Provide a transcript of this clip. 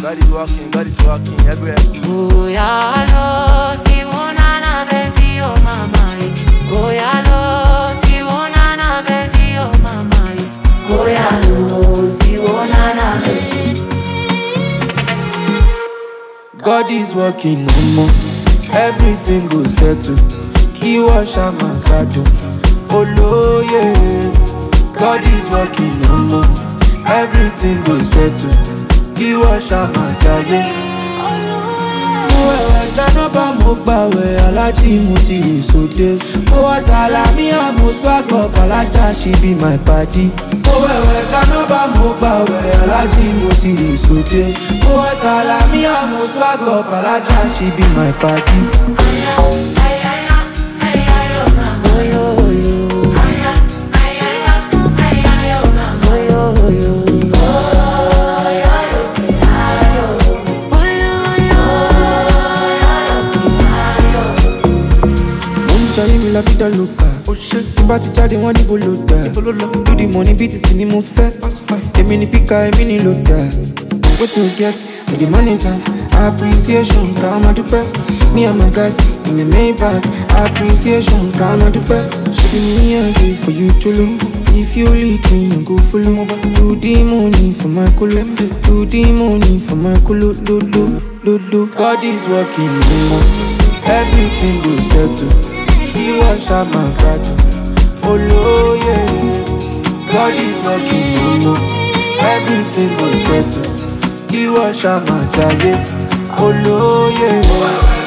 God is working everywhere. Oh ya lo, si una na bezi oh mama. Oh ya lo, si una na bezi oh mama. Oh ya lo, si una na bezi. God is working no more. Everything go settle. He wash out my battle. Oh no, yeah. God is working no more. Everything go settle. He wash out my jaye. Dáná bá mo gbàwẹ̀ alájí mo ti rè sóde. Mo wá tààlà mí àmọ́ swagger Fàlájà she be my padi. Mo wẹ̀wẹ̀ dáná bá mo gbàwẹ̀ alájí mo ti rè sóde. Mo wá tààlà mí àmọ́ swagger Fàlájà she be my padi. La vida loca. Oh shit, Tí bá ti jáde wọ́n níbo ló dà. Do the money BTC ni mo fẹ́. Èmi ni píkà èmi ni ló dà. Wetin we get with the manager? Appreciation ká máa dúpẹ́. Me and my guys in the Maybach. Appreciation ká máa dúpẹ́. Ṣebí me and you for you cholo. If you lead me, you go follow. Do the money for my kolo. Do the money for my kolo. Do. God is working no more. Everything go settle. He wash out my battle. Oh no, yeah. God is working no more. Everything go settle. He wash out my jaye. Oh no, yeah.